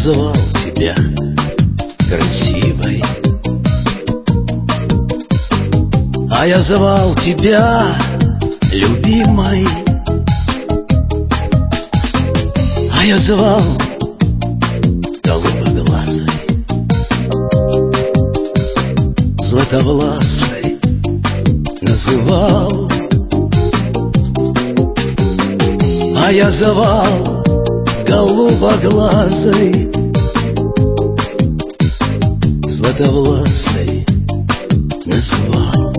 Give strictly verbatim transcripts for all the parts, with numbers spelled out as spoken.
звал тебя красивой, а я звал тебя любимой, а я звал голубоглазой, златовласой называл, а я звал голубоглазой, златовласой называл.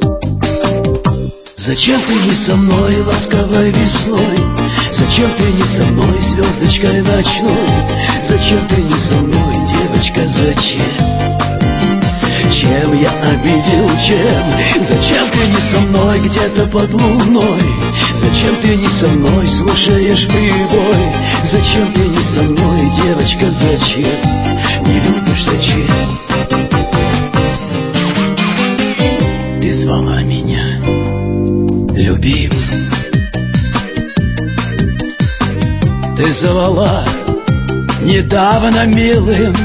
Зачем ты не со мной ласковой весной? Зачем ты не со мной звездочкой ночной? Зачем ты не со мной, девочка, зачем? Чем я обидел, чем? Зачем ты не со мной где-то под луной? Зачем ты не со мной слушаешь прибой? Зачем ты не со мной, девочка, зачем? Не любишь, зачем? Ты звала меня любимым, ты звала недавно милым,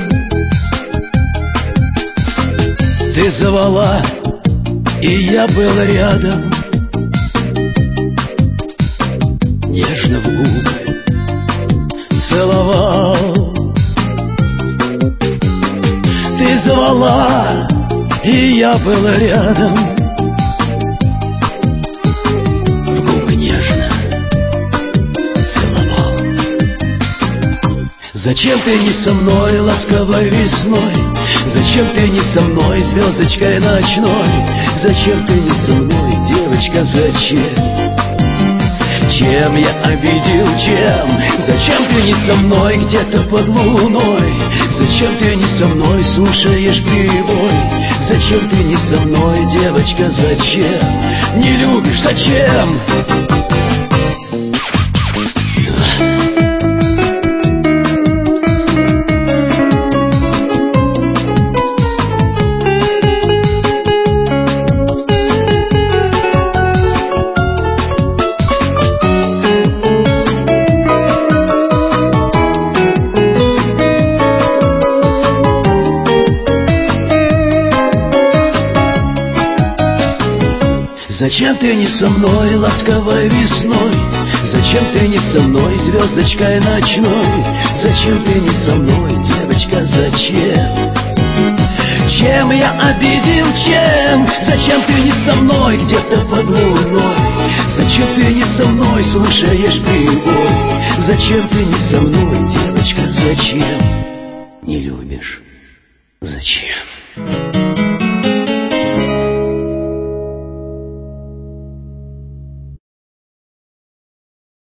ты звала, и я был рядом, нежно в губы целовал. Ты звала, и я был рядом, в губы нежно целовал. Зачем ты не со мной ласковой весной? Зачем ты не со мной звездочкой ночной? Зачем ты не со мной, девочка, зачем? Чем я обидел, чем? Зачем ты не со мной где-то под луной? Зачем ты не со мной слушаешь прибой? Зачем ты не со мной, девочка, зачем? Не любишь, зачем? Зачем ты не со мной ласковой весной? Зачем ты не со мной звездочкой ночной? Зачем ты не со мной, девочка, зачем? Чем я обидел, чем? Зачем ты не со мной где-то под луной? Зачем ты не со мной слушаешь прибой? Зачем ты не со мной, девочка, зачем? Не любишь, зачем?